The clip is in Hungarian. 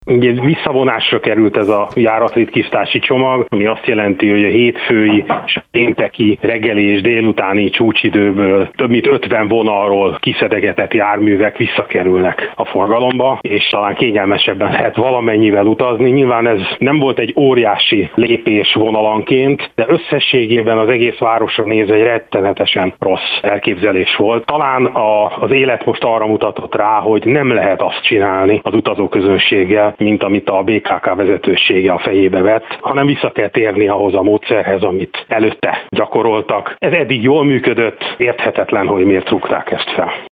Ugye visszavonásra került ez a járatritkítási csomag, ami azt jelenti, hogy a hétfői és a pénteki reggeli és délutáni csúcsidőből több mint 50 vonalról kiszedegetett járművek visszakerülnek a forgalomba, és talán kényelmesebben lehet valamennyivel utazni. Nyilván ez nem volt egy óriási lépés vonalanként, de összességében az egész városra nézve egy rettenetesen rossz elképzelés volt. Talán az élet most arra mutatott rá, hogy nem lehet azt csinálni az utazóközönséggel, mint amit a BKK vezetősége a fejébe vett, hanem vissza kell térni ahhoz a módszerhez, amit előtte gyakoroltak. Ez eddig jól működött, érthetetlen, hogy miért rúgták ezt fel.